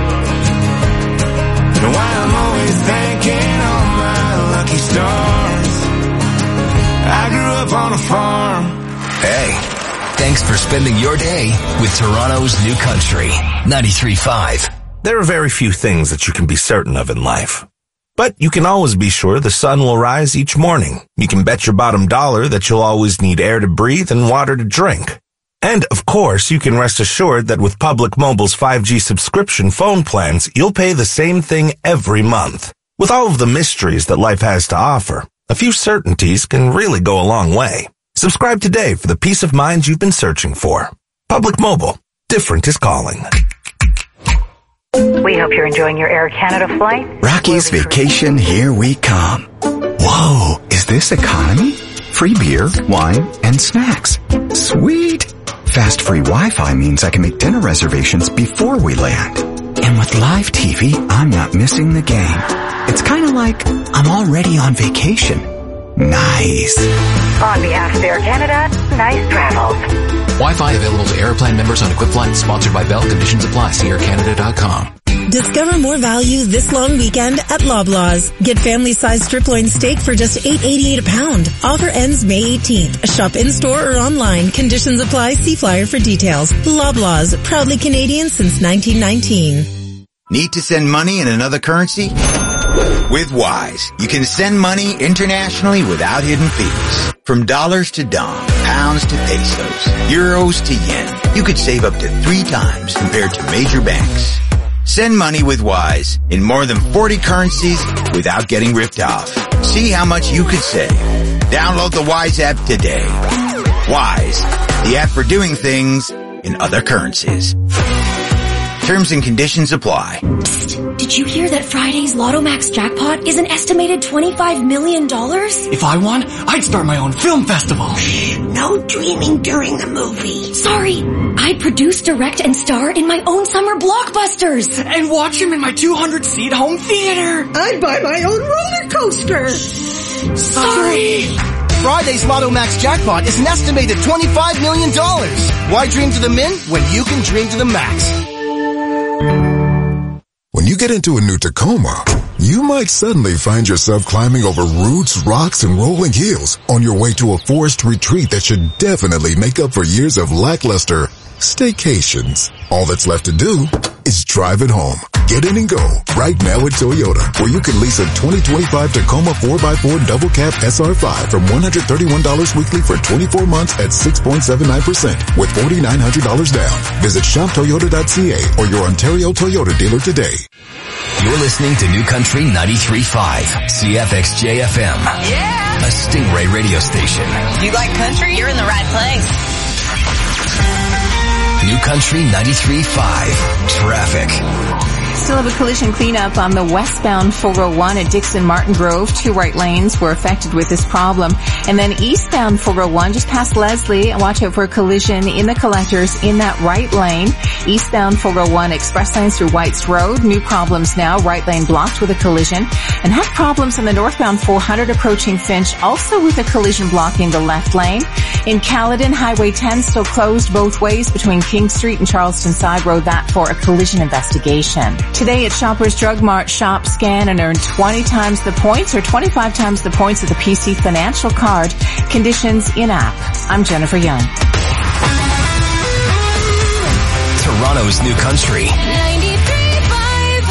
And why I'm always thanking all my lucky stars. I grew up on a farm. Hey, thanks for spending your day with Toronto's New Country, ninety-three point five. There are very few things that you can be certain of in life. But you can always be sure the sun will rise each morning. You can bet your bottom dollar that you'll always need air to breathe and water to drink. And, of course, you can rest assured that with Public Mobile's five G subscription phone plans, you'll pay the same thing every month. With all of the mysteries that life has to offer, a few certainties can really go a long way. Subscribe today for the peace of mind you've been searching for. Public Mobile. Different is calling. We hope you're enjoying your Air Canada flight. Rocky's Vacation, here we come. Whoa, is this economy? Free beer, wine, and snacks. Sweet. Fast free Wi-Fi means I can make dinner reservations before we land. And with live T V, I'm not missing the game. It's kind of like I'm already on vacation. Nice. On behalf of Air Canada, nice travels. Wi-Fi available to Airplan members on equipped flights. Sponsored by Bell. Conditions apply. See air canada dot com. Discover more value this long weekend at Loblaws. Get family-sized strip loin steak for just eight eighty-eight a pound. Offer ends May eighteenth. Shop in-store or online. Conditions apply. See flyer for details. Loblaws, proudly Canadian since nineteen nineteen. Need to send money in another currency? With Wise, you can send money internationally without hidden fees. From dollars to dong, pounds to pesos, euros to yen, you could save up to three times compared to major banks. Send money with Wise in more than forty currencies without getting ripped off. See how much you could save. Download the Wise app today. Wise, the app for doing things in other currencies. Terms and conditions apply. Psst, did you hear that Friday's Lotto Max jackpot is an estimated twenty-five million dollars? If I won, I'd start my own film festival. No dreaming during the movie. Sorry, I'd produce, direct, and star in my own summer blockbusters. And watch them in my two hundred seat home theater. I'd buy my own roller coaster. Sorry. Friday's Lotto Max jackpot is an estimated twenty-five million dollars. Why dream to the min when you can dream to the max? When you get into a new Tacoma, you might suddenly find yourself climbing over roots, rocks, and rolling hills on your way to a forest retreat that should definitely make up for years of lackluster staycations. All that's left to do is drive it home. Get in and go right now at Toyota, where you can lease a twenty twenty-five Tacoma four by four double cab S R five from one hundred thirty-one dollars weekly for twenty-four months at six point seven nine percent with four thousand nine hundred dollars down. Visit shop toyota dot c a or your Ontario Toyota dealer today. You're listening to New Country ninety-three point five, C F X J F M. Yeah! A Stingray radio station. You like country? You're in the right place. New Country ninety-three point five. Traffic. Still have a collision cleanup on the westbound four oh one at Dixon Martin Grove. Two right lanes were affected with this problem. And then eastbound four oh one just past Leslie. Watch out for a collision in the collectors in that right lane. Eastbound four oh one express lanes through Whites Road. New problems now. Right lane blocked with a collision. And have problems on the northbound four hundred approaching Finch, also with a collision blocking the left lane. In Caledon, Highway ten still closed both ways between King Street and Charleston Side Road. That for a collision investigation. Today at Shoppers Drug Mart, shop, scan, and earn twenty times the points or twenty-five times the points of the P C Financial Card. Conditions in-app. I'm Jennifer Young. Toronto's New Country. ninety-three point five.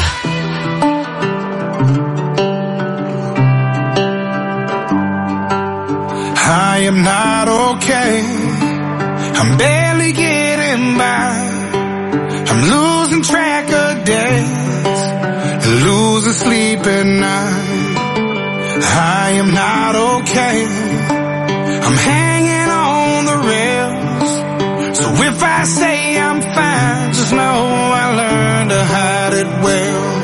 I am not okay. I'm barely getting by. I'm losing track of days, losing sleep at night. I am not okay. I'm hanging on the rails. So if I say I'm fine, just know I learned to hide it well.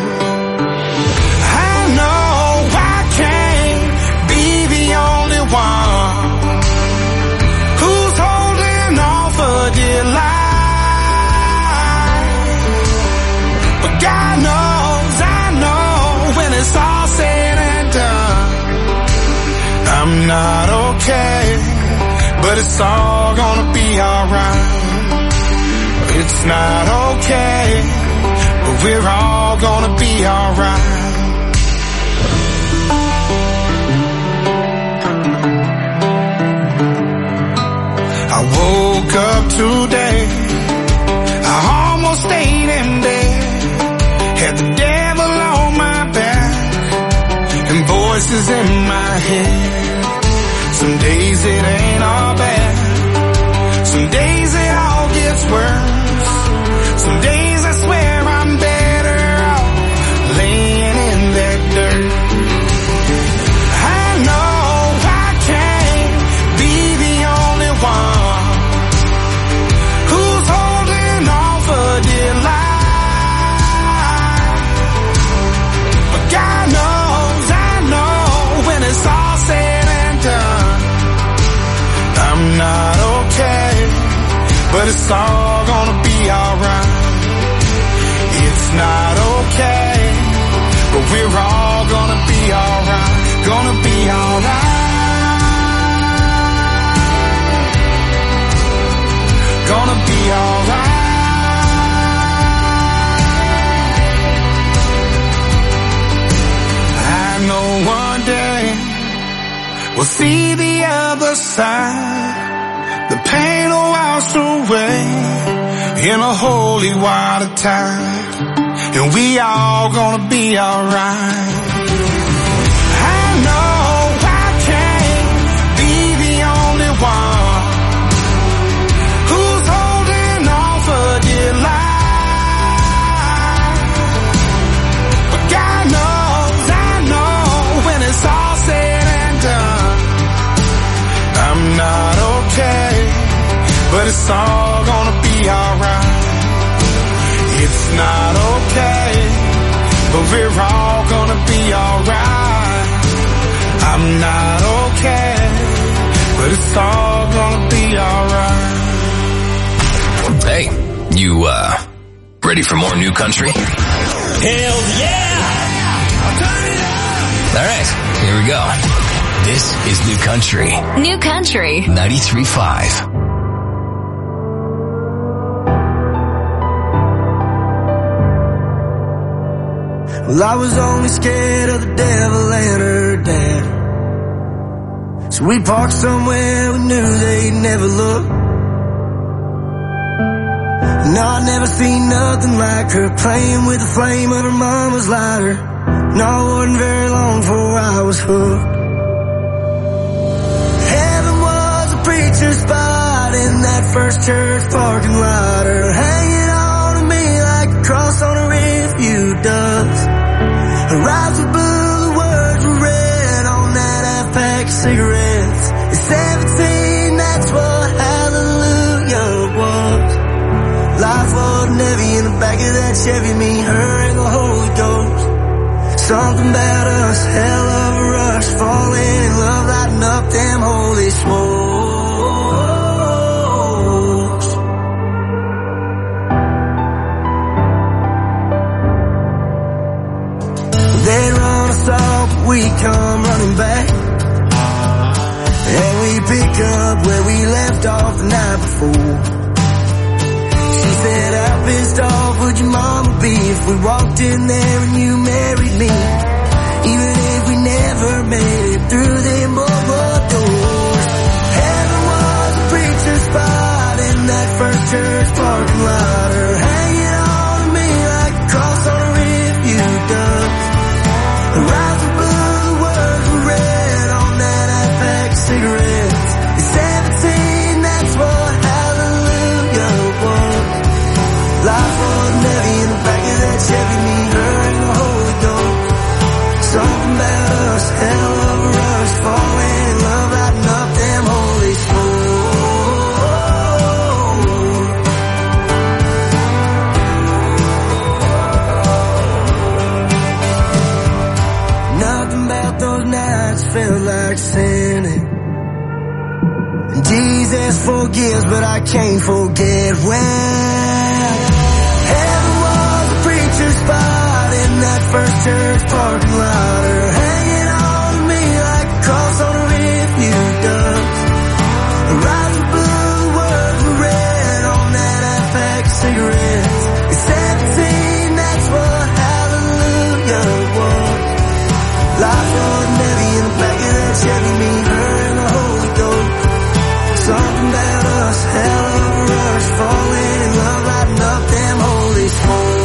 I know I can't be the only one who's holding on for dear life. God knows, I know, when it's all said and done, I'm not okay, but it's all gonna be alright. It's not okay, but we're all gonna be alright. I woke up today, I almost stayed in bed. Had the devil on my back and voices in my head. Some days it ain't all bad. Some days it all gets worse. Some days I swear I'm better off laying in that dirt. I know I can't be the only one who's holding on for dear life. God knows, I know, when it's all said and done, I'm not okay, but it's all gonna be alright. It's not okay, but we're all gonna be alright, gonna be alright, gonna be alright. I know one day we'll see the other side. The pain will wash away in a holy water tide, and we all gonna be alright. I know I can't be the only one who's holding on for dear life. But God knows, I know, when it's all said and done, I'm not okay, but it's all gonna be alright. It's not okay, but we're all gonna be alright. I'm not okay, but it's all gonna be alright. Hey, you, uh, ready for more New Country? Hell yeah! I'll turn it up! Alright, here we go. This is New Country. New Country. ninety-three point five. Well, I was only scared of the devil and her dad, so we parked somewhere we knew they'd never look. No, I'd never seen nothing like her, playing with the flame of her mama's lighter. No, it wasn't very long before I was hooked. Heaven was a preacher's spot in that first church parking lot, her hanging on to me like a cross on a refuge does. Her eyes were blue, the words were red on that half-pack of cigarettes. At seventeen, that's what hallelujah was. Life wasn't heavy in the back of that Chevy, me, her, and the whole Something about us, hell of a rush, falling in love, lighting up them holy smokes. They run us off, but we come running back, and we pick up where we left off the night before. She said, how pissed off would your mama be if we walked in there and you married me? Even if we never made it through them bubble doors. Heaven was a preacher's spot in that first church parking lot, or hanging on to me like a cross on a refuge dust. The rise above the words were read on that half-pack cigarettes. At seventeen, that's what hallelujah was. Life wasn't heavy in the back of that Chevy, me, her, and the Holy Ghost. Something about us, hell of a rush, falling in love, lighting up them holy smokes. Nothing about those nights felt like sinning. And Jesus forgives, but I can't forget when heaven was a preacher's spot in that first church parking lot, or hanging on to me like a cross on a refuge dust. The rise above the words were read on that half-pack cigarettes. At seventeen, that's what hallelujah was. Life wasn't heavy in the back of that Chevy, me, her, and the Holy Ghost. Something about us, hell of a rush, falling in love, lighting up them holy smokes.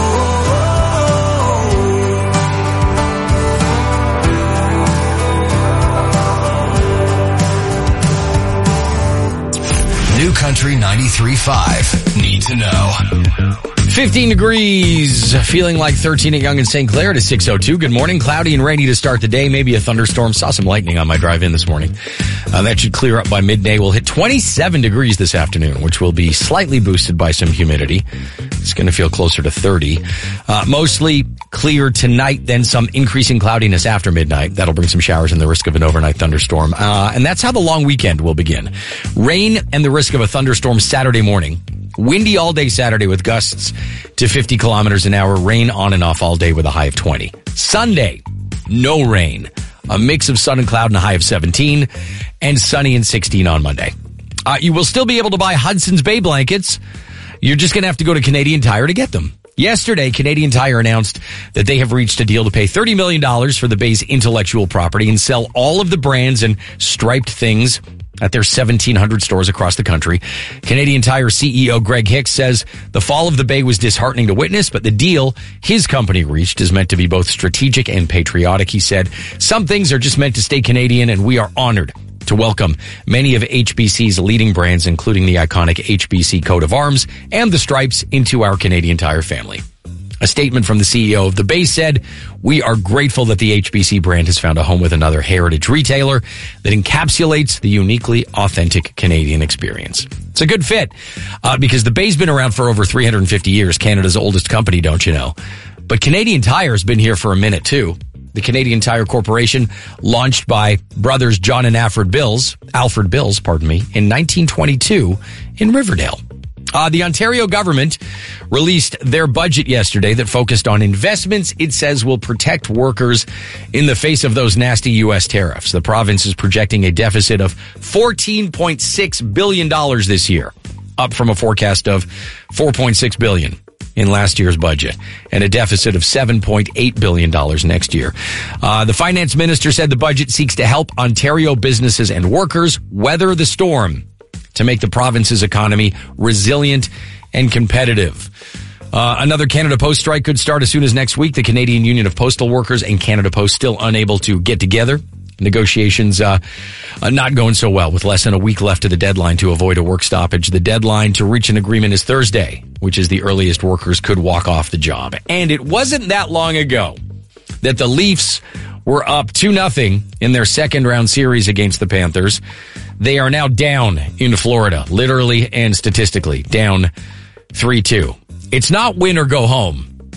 New Country ninety-three point five. Need to know. fifteen degrees, feeling like thirteen at Yonge and Saint Clair to six oh two. Good morning. Cloudy and rainy to start the day. Maybe a thunderstorm. Saw some lightning on my drive in this morning. Uh, that should clear up by midday. We'll hit twenty-seven degrees this afternoon, which will be slightly boosted by some humidity. It's going to feel closer to thirty. Uh, mostly clear tonight, then some increasing cloudiness after midnight. That'll bring some showers and the risk of an overnight thunderstorm. Uh, and that's how the long weekend will begin. Rain and the risk of a thunderstorm Saturday morning. Windy all day Saturday with gusts to fifty kilometers an hour. Rain on and off all day with a high of twenty. Sunday, no rain. A mix of sun and cloud and a high of seventeen. And sunny and sixteen on Monday. Uh, you will still be able to buy Hudson's Bay blankets. You're just going to have to go to Canadian Tire to get them. Yesterday, Canadian Tire announced that they have reached a deal to pay thirty million dollars for the Bay's intellectual property and sell all of the brands and striped things at their seventeen hundred stores across the country. Canadian Tire C E O Greg Hicks says the fall of the Bay was disheartening to witness, but the deal his company reached is meant to be both strategic and patriotic. He said, some things are just meant to stay Canadian, and we are honored to welcome many of H B C's leading brands, including the iconic H B C coat of arms and the stripes, into our Canadian Tire family. A statement from the C E O of the Bay said, we are grateful that the H B C brand has found a home with another heritage retailer that encapsulates the uniquely authentic Canadian experience. It's a good fit, uh, because the Bay's been around for over three hundred fifty years, Canada's oldest company, don't you know? But Canadian Tire's been here for a minute too. The Canadian Tire Corporation, launched by brothers John and Alfred Bills, Alfred Bills, pardon me, in nineteen twenty-two in Riverdale. Uh, the Ontario government released their budget yesterday that focused on investments it says will protect workers in the face of those nasty U S tariffs. The province is projecting a deficit of fourteen point six billion dollars this year, up from a forecast of four point six billion dollars in last year's budget, and a deficit of seven point eight billion dollars next year. Uh, the finance minister said the budget seeks to help Ontario businesses and workers weather the storm to make the province's economy resilient and competitive. Uh, another Canada Post strike could start as soon as next week. The Canadian Union of Postal Workers and Canada Post still unable to get together. Negotiations uh, are not going so well, with less than a week left to the deadline to avoid a work stoppage. The deadline to reach an agreement is Thursday, which is the earliest workers could walk off the job. And it wasn't that long ago that the Leafs were up two nothing in their second round series against the Panthers. They are now down in Florida, literally and statistically, down three two. It's not win or go home.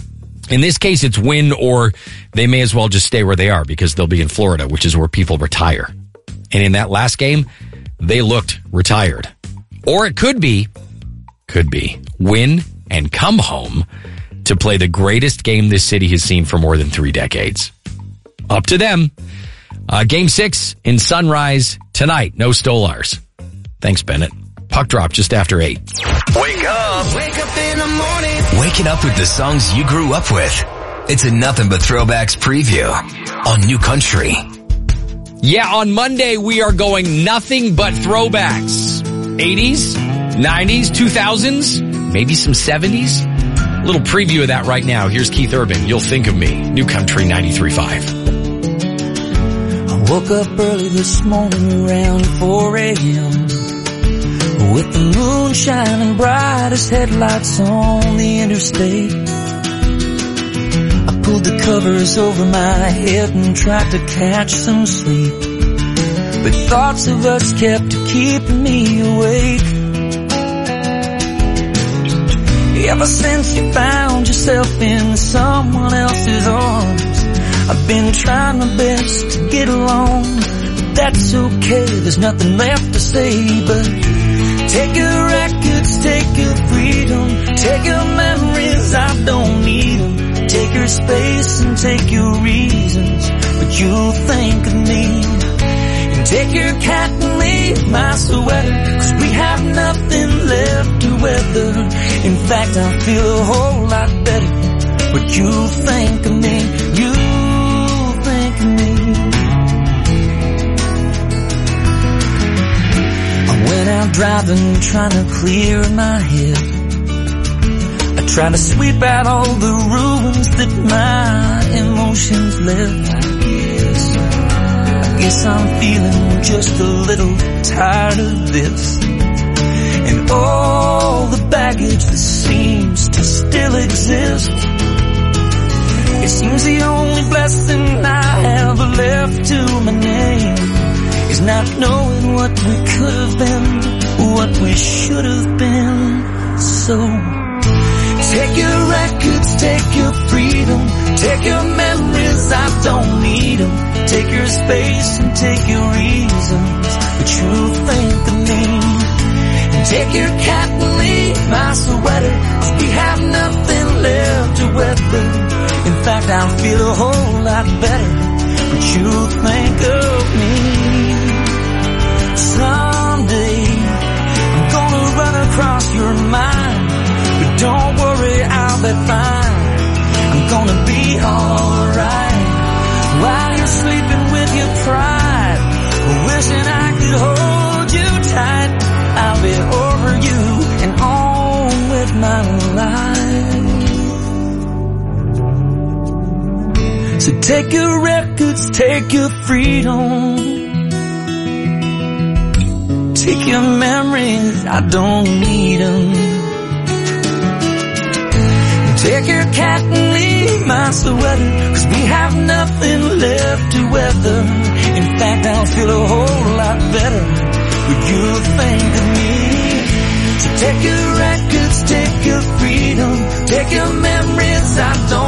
In this case, it's win or they may as well just stay where they are because they'll be in Florida, which is where people retire. And in that last game, they looked retired. Or it could be, could be, win and come home to play the greatest game this city has seen for more than three decades. Up to them. Uh, game six in Sunrise tonight. No Stolars. Thanks, Bennett. Puck drop just after eight. Wake up. Wake up in the morning. Waking up with the songs you grew up with. It's a Nothing But Throwbacks preview on New Country. Yeah, on Monday we are going nothing but throwbacks. eighties, nineties, two thousands, maybe some seventies. A little preview of that right now. Here's Keith Urban. You'll think of me. New Country ninety-three point five. I woke up early this morning around four a.m. with the moon shining bright as headlights on the interstate. I pulled the covers over my head and tried to catch some sleep, but thoughts of us kept keeping me awake. Ever since you found yourself in someone else's arms, I've been trying my best to get along, but that's okay, there's nothing left to say but take your records, take your freedom, take your memories, I don't need them. Take your space and take your reasons, but you'll think of me. And take your cat and leave my sweater, cause we have nothing left to weather. In fact, I feel a whole lot better, but you'll think of me, you'll think of me. Went out driving, trying to clear my head. I tried to sweep out all the ruins that my emotions left. I guess, I guess I'm feeling just a little tired of this, and all the baggage that seems to still exist. It seems the only blessing I have left to my name is not knowing what we could have been, what we should have been. So take your records, take your freedom, take your memories, I don't need them. Take your space and take your reasons, but you'll think of me. And take your cat and leave my sweater, cause we have nothing left to weather. In fact, I feel a whole lot better, but you'll think of me. Someday I'm gonna run across your mind, but don't worry, I'll be fine. I'm gonna be alright while you're sleeping with your pride, wishing I could hold you tight. I'll be over you and on with my life. So take your records, take your freedom, take your memories, I don't need them. Take your cat and leave my sweater, cause we have nothing left to weather. In fact, I'll feel a whole lot better, but you'll think of me. So take your records, take your freedom, take your memories, I don't